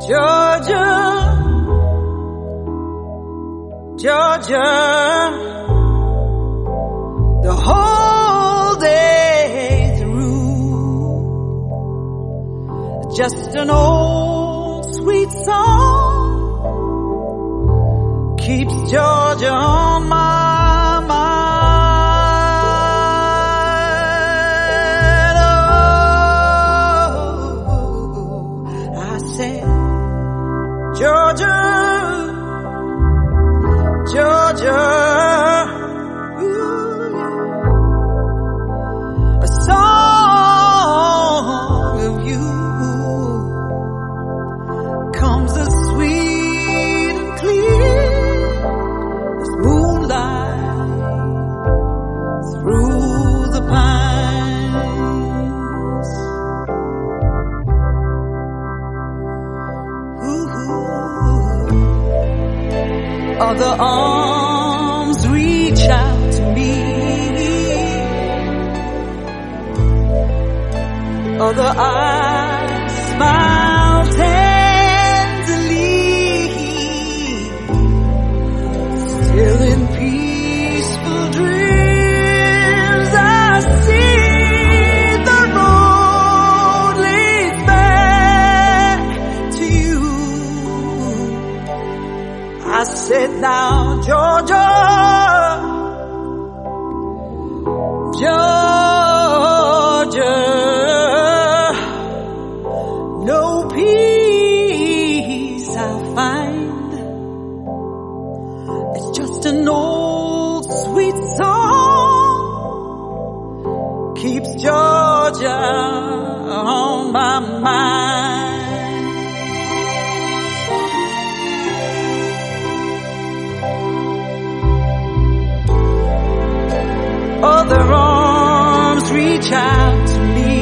Georgia, Georgia, the whole day through, just an old sweet song keeps Georgia on my mind. Oh, I said, Georgia, Georgia, ooh, a song of you comes as sweet and clear as moonlight through the pines. Other arms reach out to me, other eyes smile tenderly, still in peaceful dreams I see the road leads back to you. I said, now, Georgia, Georgia, no peace I'll find. It's just an old sweet song keeps Georgia on my mind. Other arms reach out to me,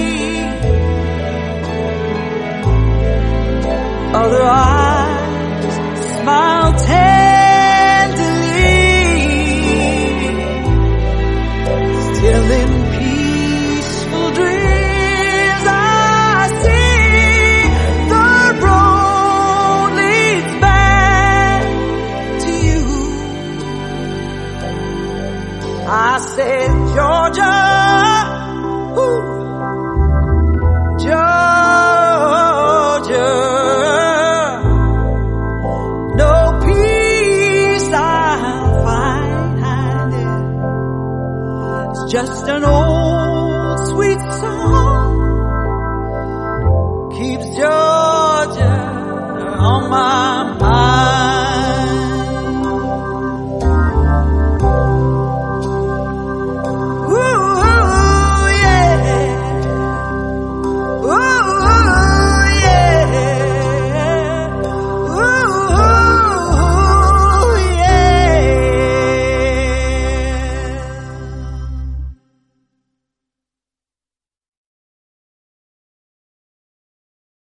other eyes smile tenderly, still in peaceful dreams I see the road leads back to you. I said, Georgia, ooh, Georgia, no peace I'll find. It's just an old